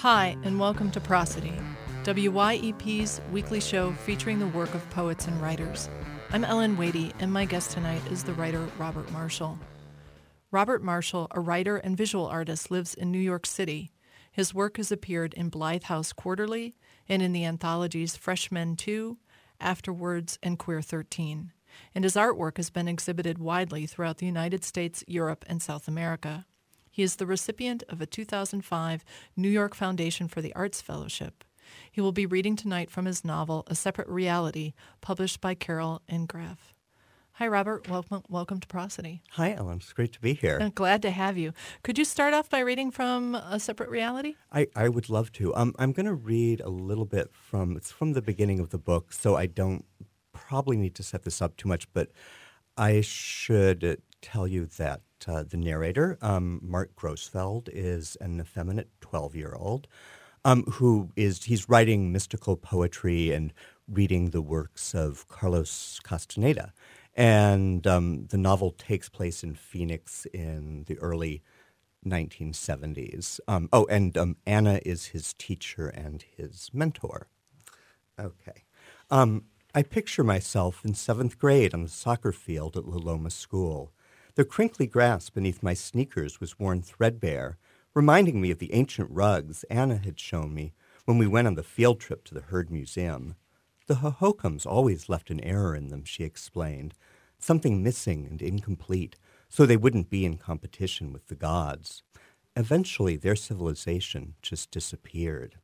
Hi, and welcome to Prosody, WYEP's weekly show featuring the work of poets and writers. I'm Ellen Wadey, and my guest tonight is the writer Robert Marshall. Robert Marshall, a writer and visual artist, lives in New York City. His work has appeared in Blythe House Quarterly and in the anthologies Freshmen 2, Afterwards, and Queer 13. And his artwork has been exhibited widely throughout the United States, Europe, and South America. He is the recipient of a 2005 New York Foundation for the Arts Fellowship. He will be reading tonight from his novel, A Separate Reality, published by Carroll and Graf. Hi, Robert. Welcome to Prosody. Hi, Ellen. It's great to be here. I'm glad to have you. Could you start off by reading from A Separate Reality? I would love to. I'm going to read a little bit it's from the beginning of the book, so I don't probably need to set this up too much, but I should tell you that the narrator, Mark Grossfeld, is an effeminate 12-year-old he's writing mystical poetry and reading the works of Carlos Castaneda. And the novel takes place in Phoenix in the early 1970s. Anna is his teacher and his mentor. Okay. I picture myself in 7th grade on the soccer field at La Loma School. The crinkly grass beneath my sneakers was worn threadbare, reminding me of the ancient rugs Anna had shown me when we went on the field trip to the Heard Museum. The Hohokams always left an error in them, she explained, something missing and incomplete, so they wouldn't be in competition with the gods. Eventually, their civilization just disappeared.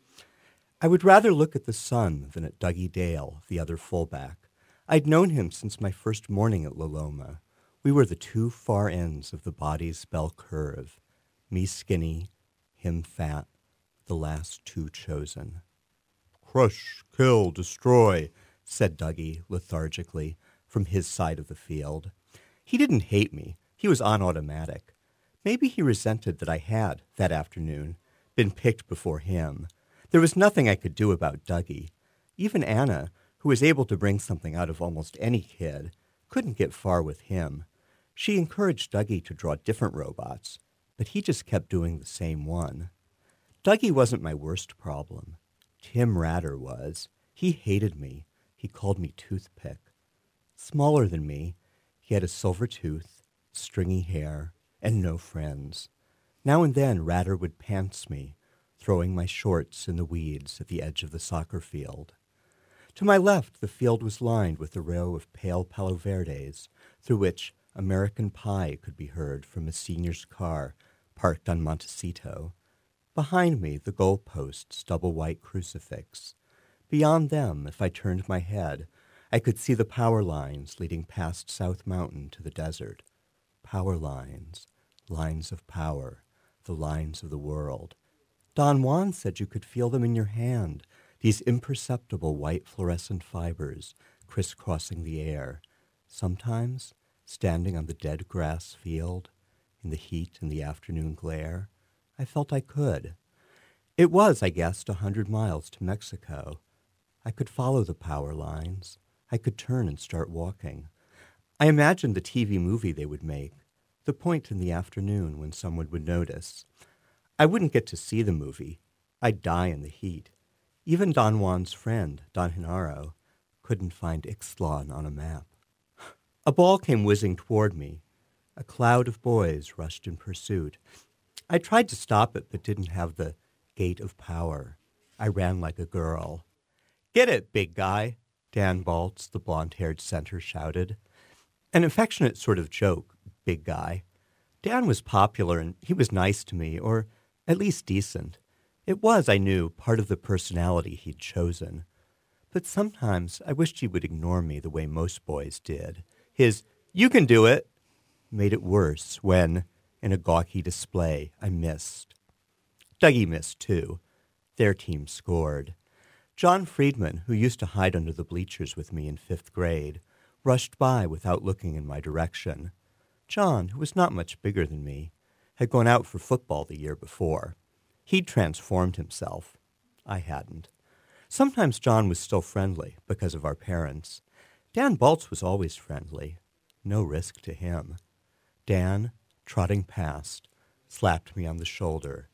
I would rather look at the sun than at Dougie Dale, the other fullback. I'd known him since my first morning at La Loma. We were the two far ends of the body's bell curve, me skinny, him fat, the last two chosen. "Crush, kill, destroy," said Dougie lethargically from his side of the field. He didn't hate me. He was on automatic. Maybe he resented that I had, that afternoon, been picked before him. There was nothing I could do about Dougie. Even Anna, who was able to bring something out of almost any kid, couldn't get far with him. She encouraged Dougie to draw different robots, but he just kept doing the same one. Dougie wasn't my worst problem. Tim Ratter was. He hated me. He called me Toothpick. Smaller than me, he had a silver tooth, stringy hair, and no friends. Now and then Ratter would pants me, throwing my shorts in the weeds at the edge of the soccer field. To my left, the field was lined with a row of pale Palo Verdes, through which American Pie could be heard from a senior's car parked on Montecito. Behind me, the goalposts' double white crucifix. Beyond them, if I turned my head, I could see the power lines leading past South Mountain to the desert. Power lines, lines of power, the lines of the world. Don Juan said you could feel them in your hand, these imperceptible white fluorescent fibers crisscrossing the air. Sometimes, standing on the dead grass field, in the heat and the afternoon glare, I felt I could. It was, I guessed, 100 miles to Mexico. I could follow the power lines. I could turn and start walking. I imagined the TV movie they would make, the point in the afternoon when someone would notice. I wouldn't get to see the movie. I'd die in the heat. Even Don Juan's friend, Don Genaro, couldn't find Ixtlan on a map. A ball came whizzing toward me. A cloud of boys rushed in pursuit. I tried to stop it, but didn't have the gait of power. I ran like a girl. "Get it, big guy," Dan Baltz, the blonde-haired center, shouted. An affectionate sort of joke, big guy. Dan was popular, and he was nice to me, or at least decent. It was, I knew, part of the personality he'd chosen. But sometimes I wished he would ignore me the way most boys did. His "you can do it" made it worse when, in a gawky display, I missed. Dougie missed, too. Their team scored. John Friedman, who used to hide under the bleachers with me in 5th grade, rushed by without looking in my direction. John, who was not much bigger than me, had gone out for football the year before. He'd transformed himself. I hadn't. Sometimes John was still friendly because of our parents. Dan Baltz was always friendly. No risk to him. Dan, trotting past, slapped me on the shoulder.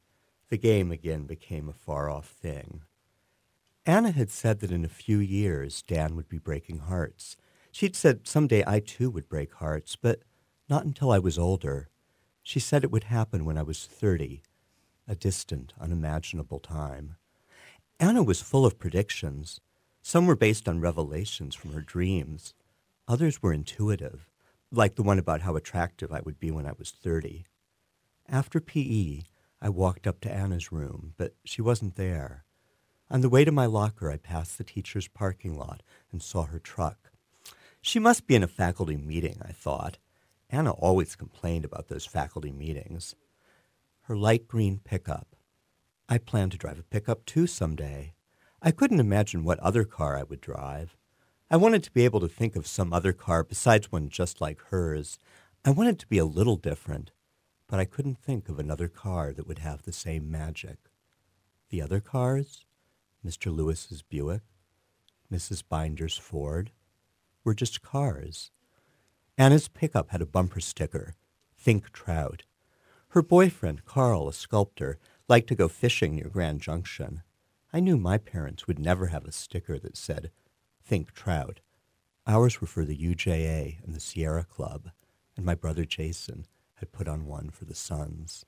The game again became a far-off thing. Anna had said that in a few years Dan would be breaking hearts. She'd said someday I too would break hearts, but not until I was older. She said it would happen when I was 30, a distant, unimaginable time. Anna was full of predictions. Some were based on revelations from her dreams. Others were intuitive, like the one about how attractive I would be when I was 30. After PE, I walked up to Anna's room, but she wasn't there. On the way to my locker, I passed the teacher's parking lot and saw her truck. She must be in a faculty meeting, I thought. Anna always complained about those faculty meetings. Her light green pickup. I planned to drive a pickup too someday. I couldn't imagine what other car I would drive. I wanted to be able to think of some other car besides one just like hers. I wanted to be a little different, but I couldn't think of another car that would have the same magic. The other cars, Mr. Lewis's Buick, Mrs. Binder's Ford, were just cars. Anna's pickup had a bumper sticker, Think Trout. Her boyfriend, Carl, a sculptor, liked to go fishing near Grand Junction. I knew my parents would never have a sticker that said, Think Trout. Ours were for the UJA and the Sierra Club, and my brother Jason had put on one for the Suns.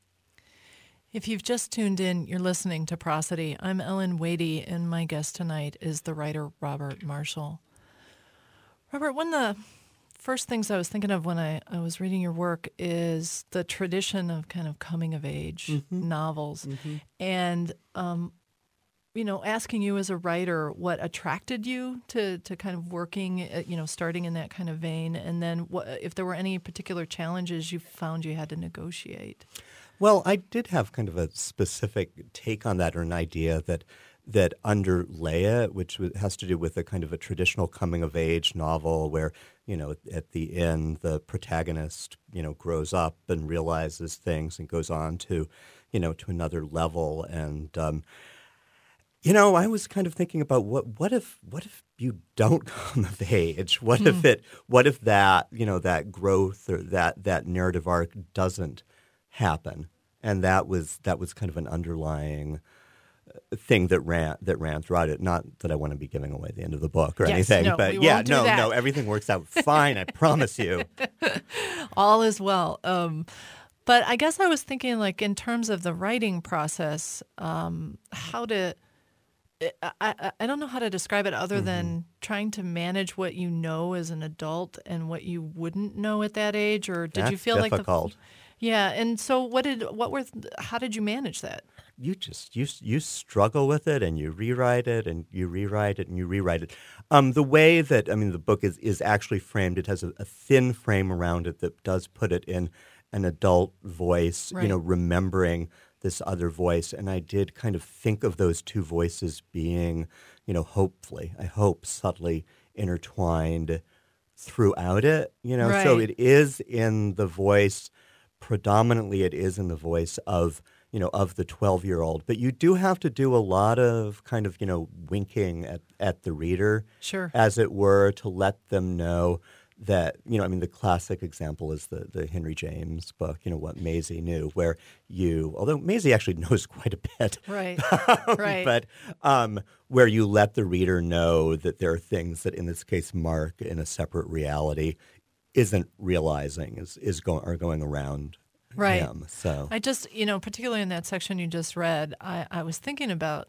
If you've just tuned in, you're listening to Prosody. I'm Ellen Wadey, and my guest tonight is the writer Robert Marshall. Robert, one of the first things I was thinking of when I was reading your work is the tradition of kind of coming-of-age novels. And, asking you as a writer what attracted you to kind of working, starting in that kind of vein, and then if there were any particular challenges you found you had to negotiate. Well, I did have kind of a specific take on that, or an idea that underlay it, which has to do with a kind of a traditional coming-of-age novel where, at the end, the protagonist, grows up and realizes things and goes on to, to another level. And, I was kind of thinking about what if you don't come of age? What if that, that growth or that narrative arc doesn't happen? And that was kind of an underlying thing that ran throughout it. Not that I want to be giving away the end of the book or anything, but no, everything works out fine. I promise you. All is well. But I guess I was thinking, like, in terms of the writing process, how to. I don't know how to describe it other than trying to manage what you know as an adult and what you wouldn't know at that age. Or did you feel difficult. Yeah, and so how did you manage that? You struggle with it, and you rewrite it, and you rewrite it, and you rewrite it. The way that the book is actually framed, it has a thin frame around it that does put it in an adult voice. Right. Remembering this other voice, and I did kind of think of those two voices being, hopefully, I hope, subtly intertwined throughout it. Right. So it is in the voice. Predominantly, it is in the voice of of the 12-year-old, but you do have to do a lot of kind of winking at the reader, sure, as it were, to let them know that the classic example is the Henry James book, What Maisie Knew, where although Maisie actually knows quite a bit, right, right, but where you let the reader know that there are things that in this case Mark, in a separate reality, isn't realizing are going around right. him. So I just, particularly in that section you just read, I was thinking about,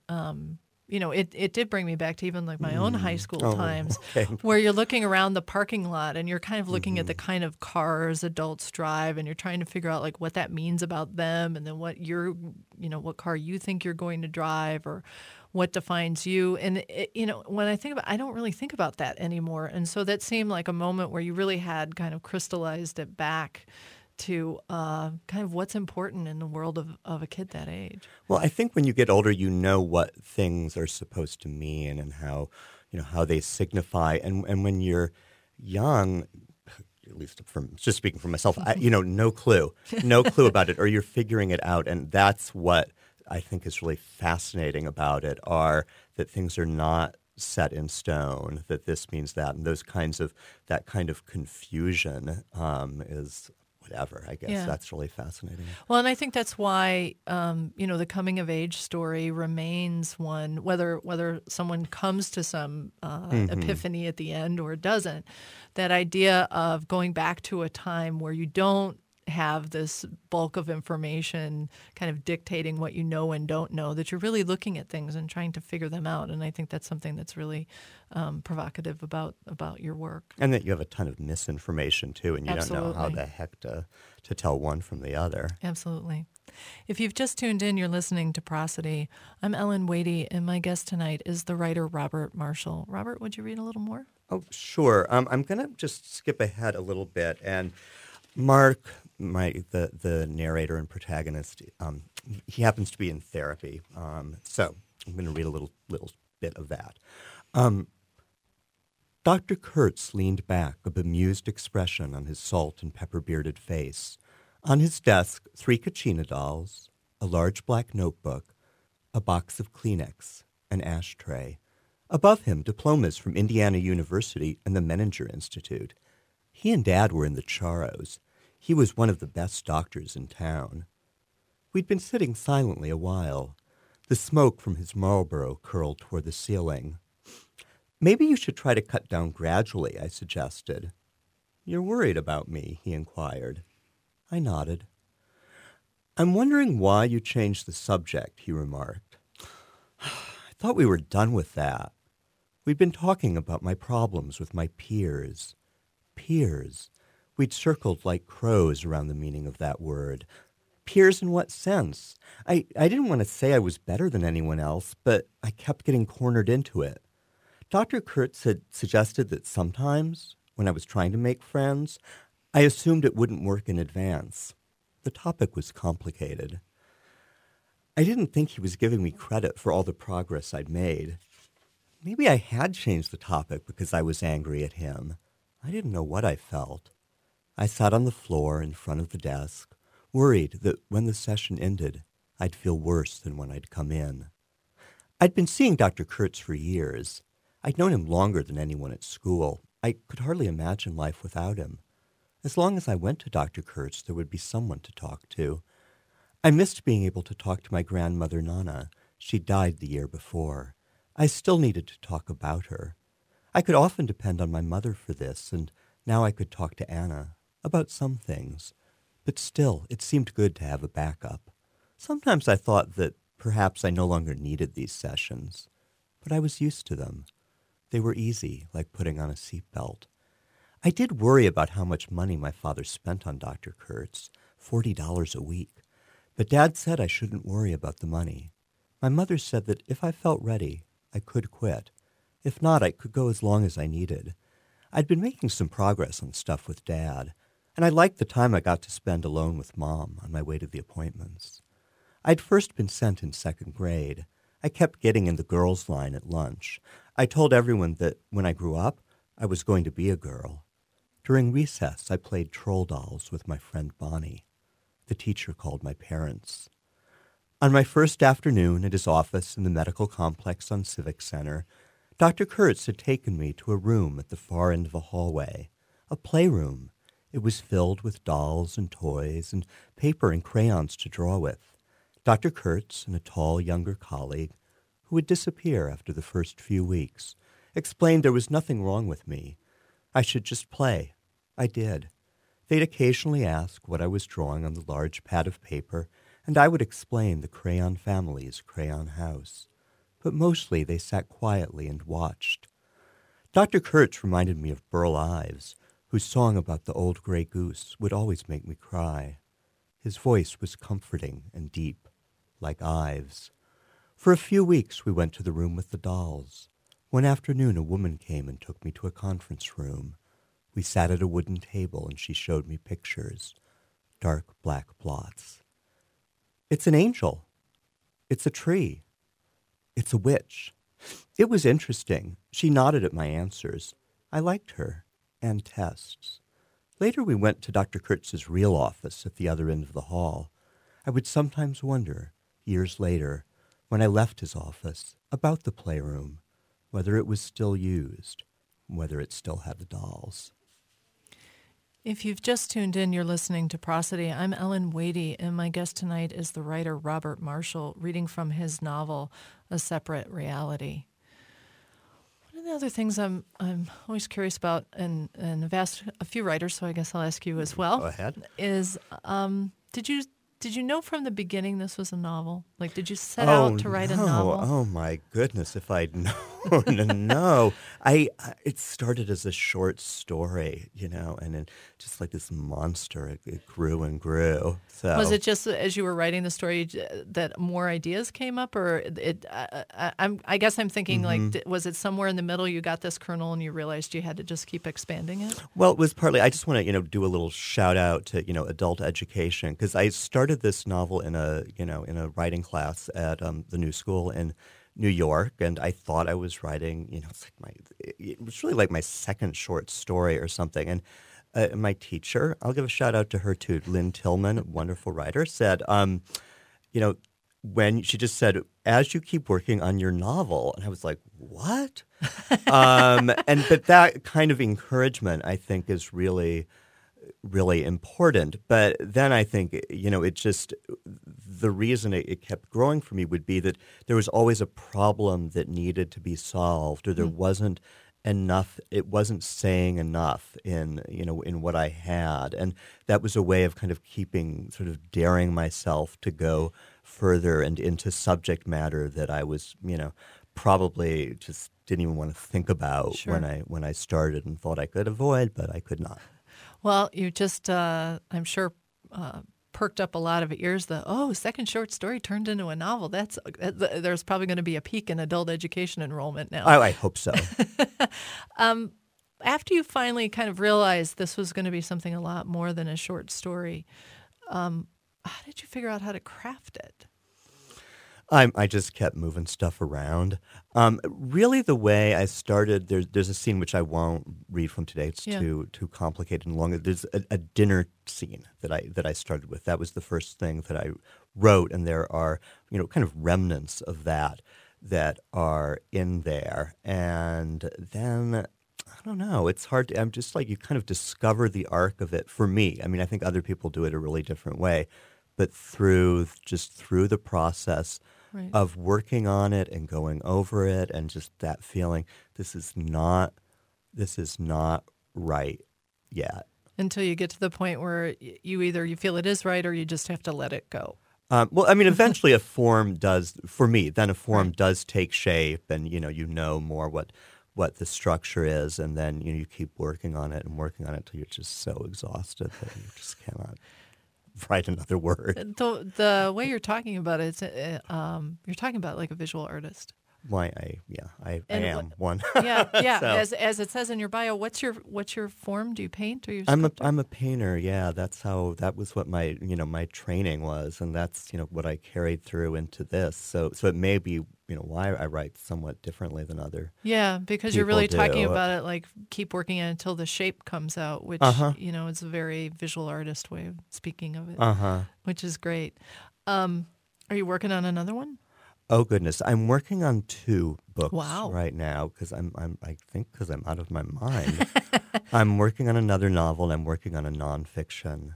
it did bring me back to even like my own high school times, where you're looking around the parking lot and you're kind of looking at the kind of cars adults drive, and you're trying to figure out like what that means about them, and then what what car you think you're going to drive, or what defines you. And when I think about, I don't really think about that anymore. And so that seemed like a moment where you really had kind of crystallized it back to kind of what's important in the world of a kid that age. Well, I think when you get older, you know what things are supposed to mean and how they signify. And when you're young, at least just speaking for myself, no clue about it, or you're figuring it out. And that's what I think is really fascinating about it, are that things are not set in stone, that this means that, and that kind of confusion is whatever. I guess Yeah. that's really fascinating. Well, and I think that's why, the coming of age story remains one, whether someone comes to some epiphany at the end or doesn't, that idea of going back to a time where you don't have this bulk of information kind of dictating what you know and don't know, that you're really looking at things and trying to figure them out. And I think that's something that's really provocative about your work. And that you have a ton of misinformation, too, and you don't know how Absolutely. the heck to tell one from the other. Absolutely. If you've just tuned in, you're listening to Prosody. I'm Ellen Wadey, and my guest tonight is the writer Robert Marshall. Robert, would you read a little more? Oh, sure. I'm going to just skip ahead a little bit. And Mark, the narrator and protagonist, he happens to be in therapy. So I'm going to read a little bit of that. Dr. Kurtz leaned back, a bemused expression on his salt and pepper-bearded face. On his desk, 3 Kachina dolls, a large black notebook, a box of Kleenex, an ashtray. Above him, diplomas from Indiana University and the Menninger Institute. He and Dad were in the Charros. He was one of the best doctors in town. We'd been sitting silently a while. The smoke from his Marlboro curled toward the ceiling. "Maybe you should try to cut down gradually," I suggested. "You're worried about me?" he inquired. I nodded. "I'm wondering why you changed the subject," he remarked. "I thought we were done with that. We'd been talking about my problems with my peers." Peers. We'd circled like crows around the meaning of that word. Peers in what sense? I didn't want to say I was better than anyone else, but I kept getting cornered into it. Dr. Kurtz had suggested that sometimes, when I was trying to make friends, I assumed it wouldn't work in advance. The topic was complicated. I didn't think he was giving me credit for all the progress I'd made. Maybe I had changed the topic because I was angry at him. I didn't know what I felt. I sat on the floor in front of the desk, worried that when the session ended, I'd feel worse than when I'd come in. I'd been seeing Dr. Kurtz for years. I'd known him longer than anyone at school. I could hardly imagine life without him. As long as I went to Dr. Kurtz, there would be someone to talk to. I missed being able to talk to my grandmother, Nana. She died the year before. I still needed to talk about her. I could often depend on my mother for this, and now I could talk to Anna about some things. But still, it seemed good to have a backup. Sometimes I thought that perhaps I no longer needed these sessions, but I was used to them. They were easy, like putting on a seatbelt. I did worry about how much money my father spent on Dr. Kurtz, $40 a week. But Dad said I shouldn't worry about the money. My mother said that if I felt ready, I could quit. If not, I could go as long as I needed. I'd been making some progress on stuff with Dad, and I liked the time I got to spend alone with Mom on my way to the appointments. I'd first been sent in 2nd grade. I kept getting in the girls' line at lunch. I told everyone that when I grew up, I was going to be a girl. During recess, I played troll dolls with my friend Bonnie. The teacher called my parents. On my first afternoon at his office in the medical complex on Civic Center, Dr. Kurtz had taken me to a room at the far end of a hallway, a playroom. It was filled with dolls and toys and paper and crayons to draw with. Dr. Kurtz and a tall, younger colleague, who would disappear after the first few weeks, explained there was nothing wrong with me. I should just play. I did. They'd occasionally ask what I was drawing on the large pad of paper, and I would explain the Crayon Family's Crayon House. But mostly they sat quietly and watched. Dr. Kurtz reminded me of Burl Ives, whose song about the old gray goose would always make me cry. His voice was comforting and deep, like Ives. For a few weeks we went to the room with the dolls. One afternoon a woman came and took me to a conference room. We sat at a wooden table and she showed me pictures, dark black blots. "It's an angel. It's a tree. It's a witch." It was interesting. She nodded at my answers. I liked her, and tests. Later we went to Dr. Kurtz's real office at the other end of the hall. I would sometimes wonder, years later, when I left his office, about the playroom, whether it was still used, whether it still had the dolls. If you've just tuned in, you're listening to Prosody. I'm Ellen Wadey, and my guest tonight is the writer Robert Marshall, reading from his novel, A Separate Reality. One of the other things I'm always curious about, and I've asked a few writers, so I guess I'll ask you as well. Go ahead. Is did you know from the beginning this was a novel? Like, did you set out to write a novel? Oh my goodness! If I'd known, no. It started as a short story, and then just like this monster, it grew and grew. So Was it just as you were writing the story that more ideas came up, or I guess I'm thinking like, was it somewhere in the middle you got this kernel and you realized you had to just keep expanding it? Well, it was partly. I just want to do a little shout out to adult education, because I started this novel in a writing class at the New School in New York, and I thought I was writing. It was really like my second short story or something, and. My teacher, I'll give a shout out to her too, Lynn Tillman, a wonderful writer, said, when she just said, as you keep working on your novel, and I was like, what? But that kind of encouragement, I think, is really, really important. But then I think, it just, the reason it kept growing for me would be that there was always a problem that needed to be solved, or there wasn't enough. It wasn't saying enough in what I had, and that was a way of kind of keeping, sort of daring myself to go further and into subject matter that I was probably just didn't even want to think about when I started, and thought I could avoid, but I could not. Well, you just I'm sure perked up a lot of ears. Second short story turned into a novel. There's probably going to be a peak in adult education enrollment now. I hope so. After you finally kind of realized this was going to be something a lot more than a short story, how did you figure out how to craft it? I just kept moving stuff around. Really, the way I started, there's a scene which I won't read from today. It's too complicated and long. There's a dinner scene that I started with. That was the first thing that I wrote, and there are kind of remnants of that are in there. And then I don't know. It's hard. I'm just like, you kind of discover the arc of it. For me, I mean, I think other people do it a really different way, but through the process. Right. Of working on it and going over it, and just that feeling, this is not right yet. Until you get to the point where you feel it is right, or you just have to let it go. Well, I mean, eventually a form does, for me, then a form does take shape, and you know more what the structure is, and then you keep working on it until you're just so exhausted that you just cannot write another word. The way you're talking about it, you're talking about like a visual artist. Why? I am one. Yeah. So, as it says in your bio, what's your form? Do you paint, or you? I'm a painter. Yeah, that was what my my training was, and that's what I carried through into this. So it may be why I write somewhat differently than other. Yeah, because you're really talking about it like keep working on it until the shape comes out, which is a very visual artist way of speaking of it, which is great. Are you working on another one? Oh goodness, I'm working on 2 books right now because I think because I'm out of my mind. I'm working on another novel, and I'm working on a nonfiction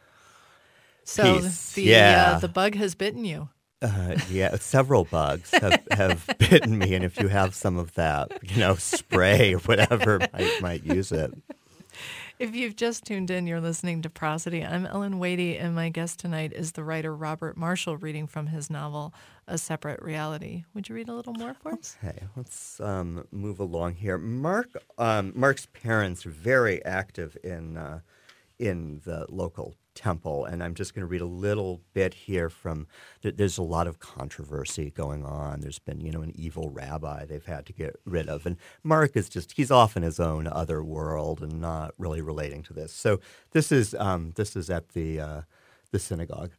piece. The bug has bitten you. Several bugs have bitten me, and if you have some of that, spray or whatever, might use it. If you've just tuned in, you're listening to Prosody. I'm Ellen Wadey, and my guest tonight is the writer Robert Marshall, reading from his novel, A Separate Reality. Would you read a little more for us? Okay, let's move along here. Mark's parents are very active in the local temple, and I'm just going to read a little bit here from. There's a lot of controversy going on. There's been, an evil rabbi they've had to get rid of, and Mark he's off in his own other world and not really relating to this. So this is at the synagogue.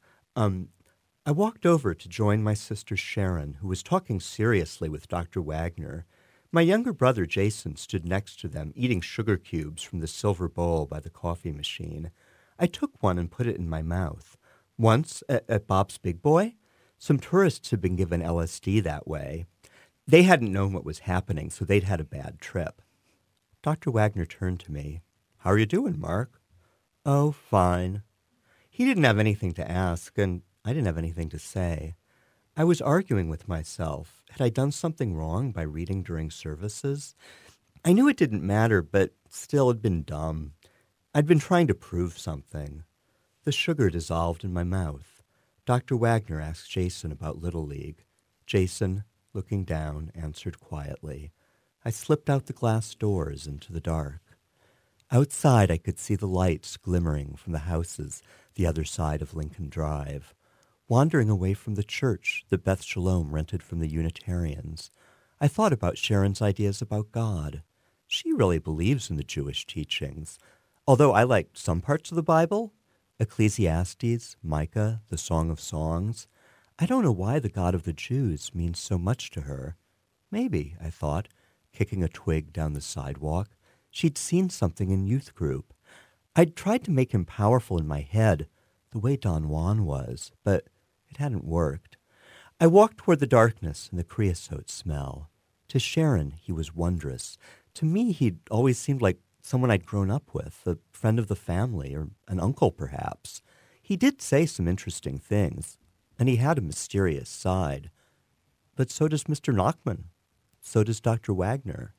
I walked over to join my sister Sharon, who was talking seriously with Dr. Wagner. My younger brother Jason stood next to them, eating sugar cubes from the silver bowl by the coffee machine. I took one and put it in my mouth. Once, at Bob's Big Boy, some tourists had been given LSD that way. They hadn't known what was happening, so they'd had a bad trip. Dr. Wagner turned to me. "How are you doing, Mark?" Oh, fine. He didn't have anything to ask, and I didn't have anything to say. I was arguing with myself. Had I done something wrong by reading during services? I knew it didn't matter, but still it'd been dumb. I'd been trying to prove something. The sugar dissolved in my mouth. Dr. Wagner asked Jason about Little League. Jason, looking down, answered quietly. I slipped out the glass doors into the dark. Outside, I could see the lights glimmering from the houses the other side of Lincoln Drive. Wandering away from the church that Beth Shalom rented from the Unitarians, I thought about Sharon's ideas about God. She really believes in the Jewish teachings, although I liked some parts of the Bible, Ecclesiastes, Micah, the Song of Songs. I don't know why the God of the Jews means so much to her. Maybe, I thought, kicking a twig down the sidewalk, she'd seen something in youth group. I'd tried to make him powerful in my head, the way Don Juan was, but it hadn't worked. I walked toward the darkness and the creosote smell. To Sharon, he was wondrous. To me, he'd always seemed like someone I'd grown up with, a friend of the family, or an uncle, perhaps. He did say some interesting things, and he had a mysterious side. But so does Mr. Nachman. So does Dr. Wagner.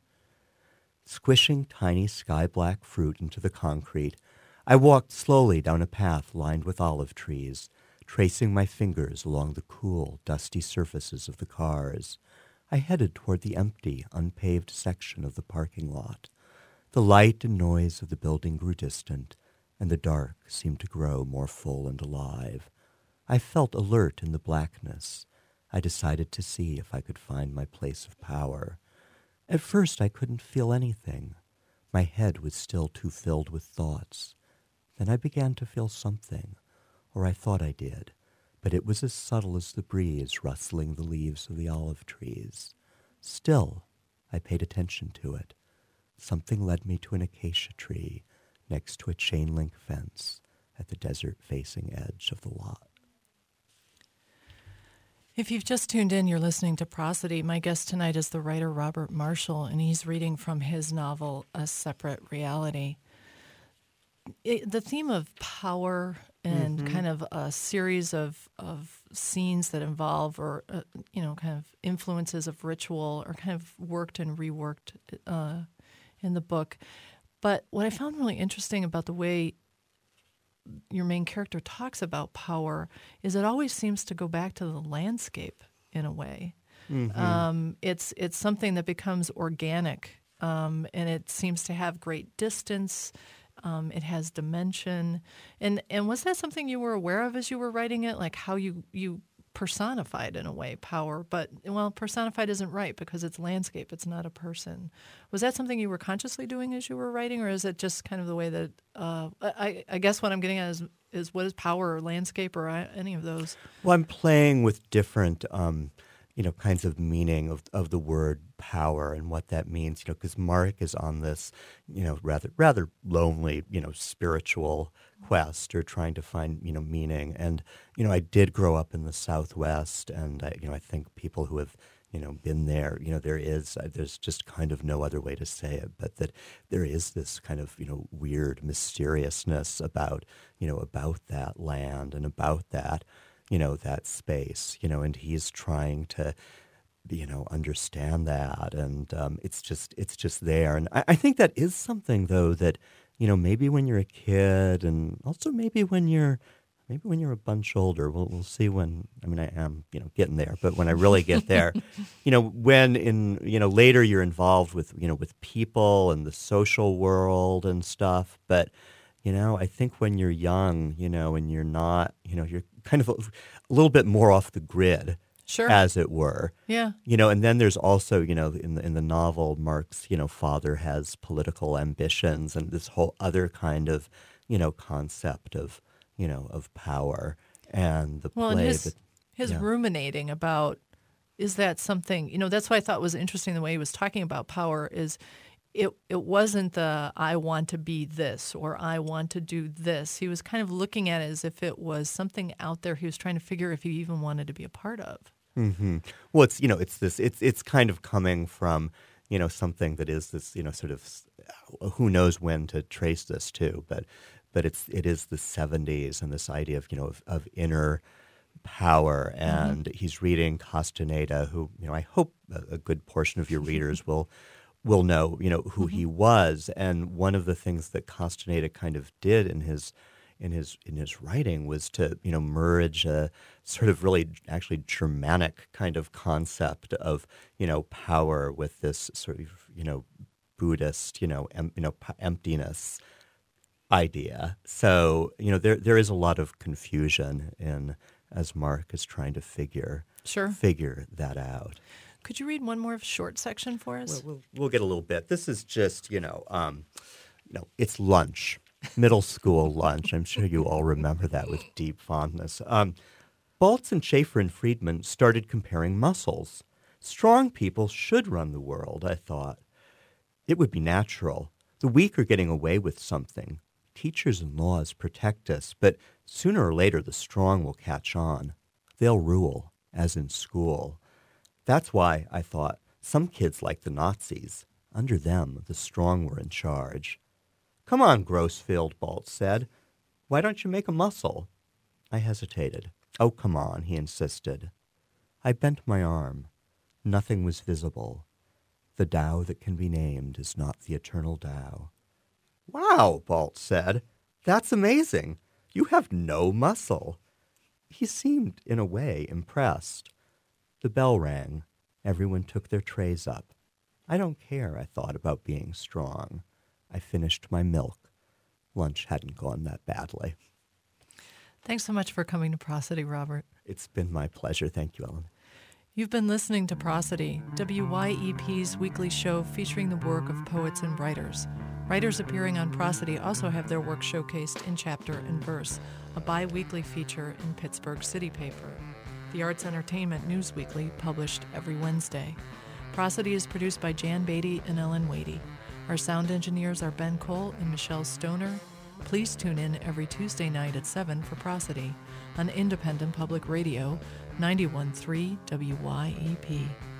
Squishing tiny sky-black fruit into the concrete, I walked slowly down a path lined with olive trees, tracing my fingers along the cool, dusty surfaces of the cars. I headed toward the empty, unpaved section of the parking lot. The light and noise of the building grew distant, and the dark seemed to grow more full and alive. I felt alert in the blackness. I decided to see if I could find my place of power. At first I couldn't feel anything. My head was still too filled with thoughts. Then I began to feel something, or I thought I did, but it was as subtle as the breeze rustling the leaves of the olive trees. Still, I paid attention to it. Something led me to an acacia tree next to a chain-link fence at the desert-facing edge of the lot. If you've just tuned in, you're listening to Prosody. My guest tonight is the writer Robert Marshall, and he's reading from his novel, A Separate Reality. The theme of power and kind of a series of scenes that involve or, kind of influences of ritual are kind of worked and reworked in the book. But what I found really interesting about the way your main character talks about power is it always seems to go back to the landscape in a way. It's something that becomes organic, and it seems to have great distance. It has dimension. And was that something you were aware of as you were writing it, like how you personified, in a way, power? But, well, personified isn't right because it's landscape. It's not a person. Was that something you were consciously doing as you were writing, or is it just kind of the way that I guess what I'm getting at is what is power or landscape or any of those? Well, I'm playing with different kinds of meaning of the word power and what that means, because Mark is on this, rather lonely, spiritual quest or trying to find, meaning. And, I did grow up in the Southwest, and, I think people who have, been there, there's just kind of no other way to say it, but that there is this kind of, weird mysteriousness about that land and about that, that space, and he's trying to, understand that. And it's just there. And I think that is something, though, that, maybe when you're a kid and also maybe when you're a bunch older, we'll see when, I am, getting there, but when I really get there, when later you're involved with, with people and the social world and stuff. But, I think when you're young, and you're not, you're kind of a little bit more off the grid, sure, as it were. Yeah. And then there's also, in the novel, Mark's, father has political ambitions and this whole other kind of, concept of, of power and the play. And his ruminating about, is that something, that's why I thought was interesting the way he was talking about power is it wasn't the I want to be this or I want to do this. He was kind of looking at it as if it was something out there he was trying to figure if he even wanted to be a part of. Mm-hmm. Well, it's kind of coming from, something that is this, sort of, who knows when to trace this to, but but it is the 70s and this idea of, of inner power. And he's reading Castaneda, who, I hope a good portion of your readers will know, who he was. And one of the things that Castaneda kind of did in his writing was to, merge a sort of really actually Germanic kind of concept of, power with this sort of, Buddhist, emptiness idea. So, there is a lot of confusion in as Mark is trying to figure that out. Could you read one more short section for us? We'll get a little bit. This is just, it's lunch. Middle school lunch. I'm sure you all remember that with deep fondness. Baltz and Schaefer and Friedman started comparing muscles. Strong people should run the world, I thought. It would be natural. The weak are getting away with something. Teachers and laws protect us, but sooner or later the strong will catch on. They'll rule, as in school. That's why, I thought, some kids like the Nazis. Under them, the strong were in charge. "Come on, Grossfield," Baltz said. "Why don't you make a muscle?" I hesitated. "Oh, come on," he insisted. I bent my arm. Nothing was visible. The Tao that can be named is not the eternal Tao. "Wow," Baltz said. "That's amazing. You have no muscle." He seemed, in a way, impressed. The bell rang. Everyone took their trays up. I don't care, I thought, about being strong. I finished my milk. Lunch hadn't gone that badly. Thanks so much for coming to Prosody, Robert. It's been my pleasure. Thank you, Ellen. You've been listening to Prosody, WYEP's weekly show featuring the work of poets and writers. Writers appearing on Prosody also have their work showcased in Chapter and Verse, a bi-weekly feature in Pittsburgh City Paper. The Arts Entertainment News Weekly, published every Wednesday. Prosody is produced by Jan Beatty and Ellen Wadey. Our sound engineers are Ben Cole and Michelle Stoner. Please tune in every Tuesday night at 7 for Prosody on Independent Public Radio, 91.3 WYEP.